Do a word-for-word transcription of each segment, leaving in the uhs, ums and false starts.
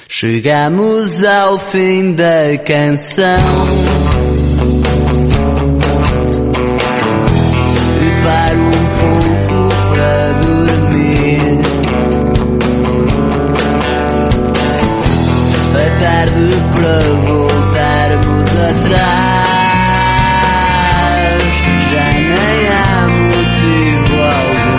Chegamos ao fim da canção. Preparo um pouco para dormir. É tarde para voltarmos atrás. Já nem há motivo algum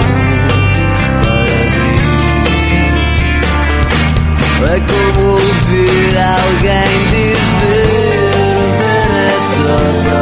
para vir. É como ouvir alguém dizer: é só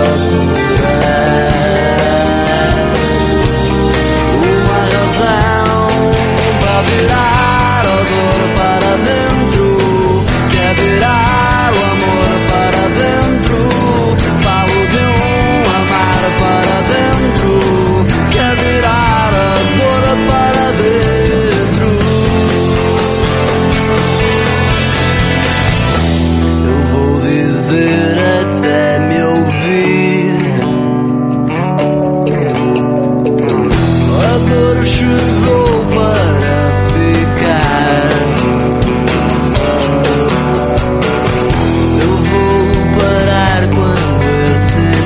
procurar uma razão para virar a dor para dentro, quer virar o amor para dentro. Falo de um amar para dentro, quer virar a dor para dentro. Eu vou dizer até me ouvir. A dor chegou para ficar. Eu vou parar quando eu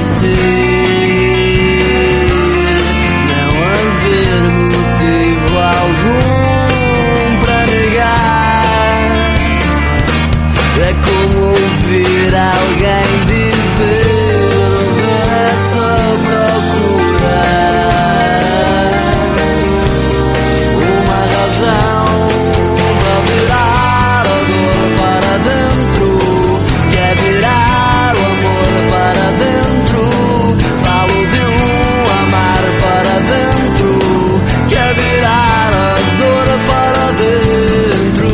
sentir não haver motivo algum para negar. É como ouvir alguém dizer: é só procurar uma razão para virar a dor para dentro, quer virar o amor para dentro. Falo de um amar para dentro, quer virar a dor para dentro.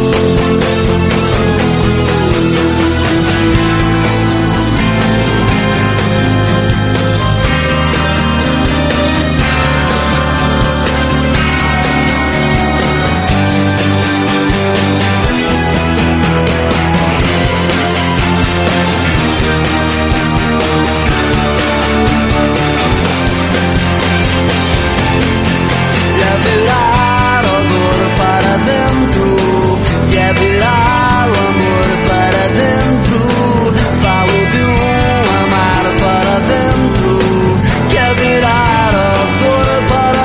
Quer virar a dor para dentro, quer virar o amor para dentro. Falo de um amar para dentro, quer virar a dor para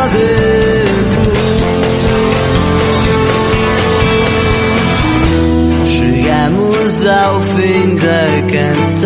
dentro. Chegamos ao fim da canção.